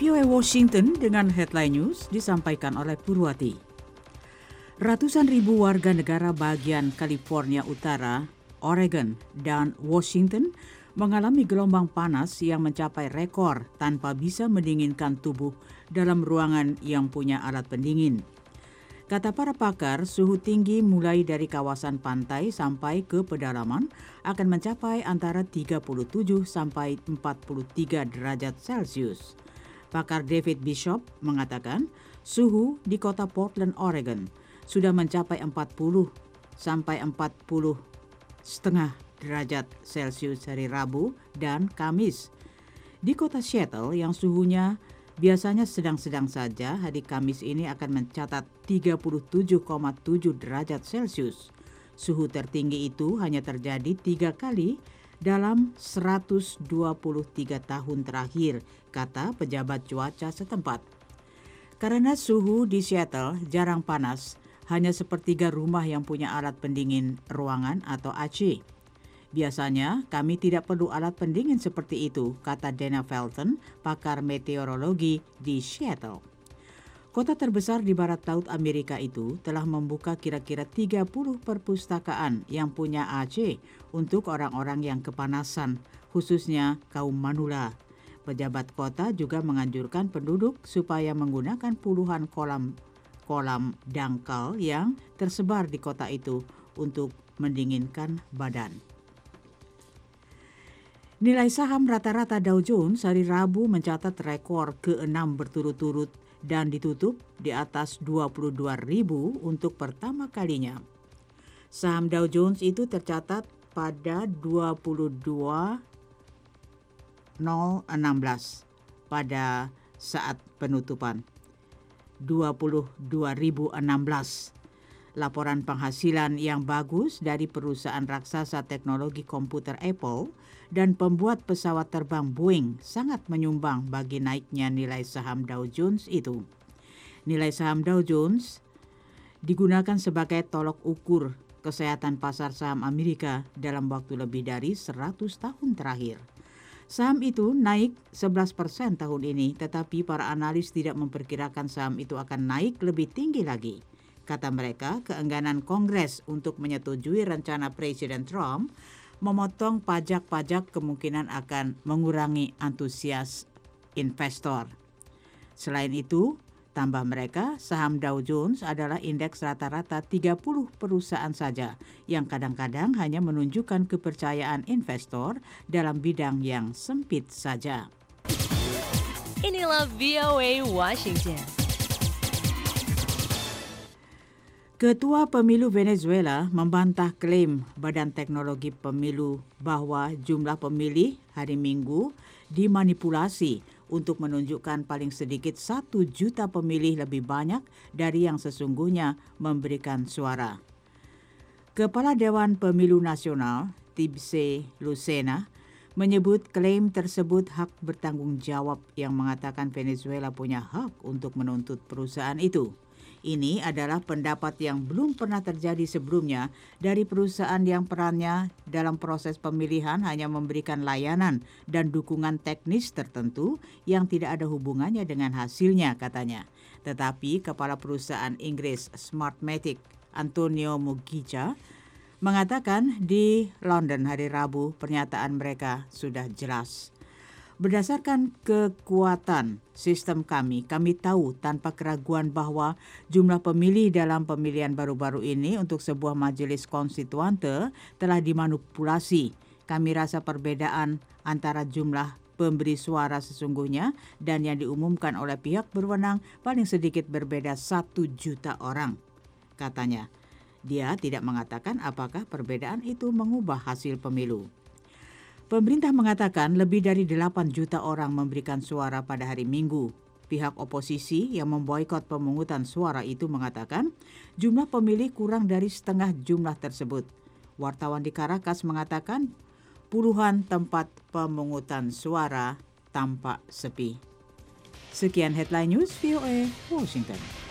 VOA Washington dengan headline news disampaikan oleh Purwati. Ratusan ribu warga negara bagian California Utara, Oregon, dan Washington mengalami gelombang panas yang mencapai rekor tanpa bisa mendinginkan tubuh dalam ruangan yang punya alat pendingin. Kata para pakar, suhu tinggi mulai dari kawasan pantai sampai ke pedalaman akan mencapai antara 37 sampai 43 derajat Celcius. Pakar David Bishop mengatakan suhu di kota Portland, Oregon sudah mencapai 40 sampai 40,5 derajat Celcius hari Rabu dan Kamis. Di kota Seattle yang suhunya biasanya sedang-sedang saja, hari Kamis ini akan mencatat 37,7 derajat Celcius. Suhu tertinggi itu hanya terjadi 3 kali dalam 123 tahun terakhir, kata pejabat cuaca setempat. Karena suhu di Seattle jarang panas, hanya sepertiga rumah yang punya alat pendingin ruangan atau AC. Biasanya kami tidak perlu alat pendingin seperti itu, kata Dana Felton, pakar meteorologi di Seattle. Kota terbesar di barat laut Amerika itu telah membuka kira-kira 30 perpustakaan yang punya AC untuk orang-orang yang kepanasan, khususnya kaum manula. Pejabat kota juga menganjurkan penduduk supaya menggunakan puluhan kolam dangkal yang tersebar di kota itu untuk mendinginkan badan. Nilai saham rata-rata Dow Jones hari Rabu mencatat rekor ke-6 berturut-turut dan ditutup di atas 22.000 untuk pertama kalinya. Saham Dow Jones itu tercatat pada 22.016 pada saat penutupan. 22.016. Laporan penghasilan yang bagus dari perusahaan raksasa teknologi komputer Apple dan pembuat pesawat terbang Boeing sangat menyumbang bagi naiknya nilai saham Dow Jones itu. Nilai saham Dow Jones digunakan sebagai tolok ukur kesehatan pasar saham Amerika dalam waktu lebih dari 100 tahun terakhir. Saham itu naik 11% tahun ini, tetapi para analis tidak memperkirakan saham itu akan naik lebih tinggi lagi. Kata mereka, keengganan Kongres untuk menyetujui rencana Presiden Trump memotong pajak-pajak kemungkinan akan mengurangi antusias investor. Selain itu, tambah mereka, saham Dow Jones adalah indeks rata-rata 30 perusahaan saja yang kadang-kadang hanya menunjukkan kepercayaan investor dalam bidang yang sempit saja. Inilah VOA Washington. Ketua Pemilu Venezuela membantah klaim Badan Teknologi Pemilu bahwa jumlah pemilih hari Minggu dimanipulasi untuk menunjukkan paling sedikit 1 juta pemilih lebih banyak dari yang sesungguhnya memberikan suara. Kepala Dewan Pemilu Nasional, Tibce Lucena, menyebut klaim tersebut hak bertanggung jawab yang mengatakan Venezuela punya hak untuk menuntut perusahaan itu. Ini adalah pendapat yang belum pernah terjadi sebelumnya dari perusahaan yang perannya dalam proses pemilihan hanya memberikan layanan dan dukungan teknis tertentu yang tidak ada hubungannya dengan hasilnya, katanya. Tetapi Kepala Perusahaan Inggris Smartmatic, Antonio Mugica, mengatakan di London hari Rabu pernyataan mereka sudah jelas. Berdasarkan kekuatan sistem kami tahu tanpa keraguan bahwa jumlah pemilih dalam pemilihan baru-baru ini untuk sebuah majelis konstituante telah dimanipulasi. Kami rasa perbedaan antara jumlah pemberi suara sesungguhnya dan yang diumumkan oleh pihak berwenang paling sedikit berbeda 1 juta orang, katanya. Dia tidak mengatakan apakah perbedaan itu mengubah hasil pemilu. Pemerintah mengatakan lebih dari 8 juta orang memberikan suara pada hari Minggu. Pihak oposisi yang memboikot pemungutan suara itu mengatakan jumlah pemilih kurang dari setengah jumlah tersebut. Wartawan di Caracas mengatakan puluhan tempat pemungutan suara tampak sepi. Sekian headline news VOA Washington.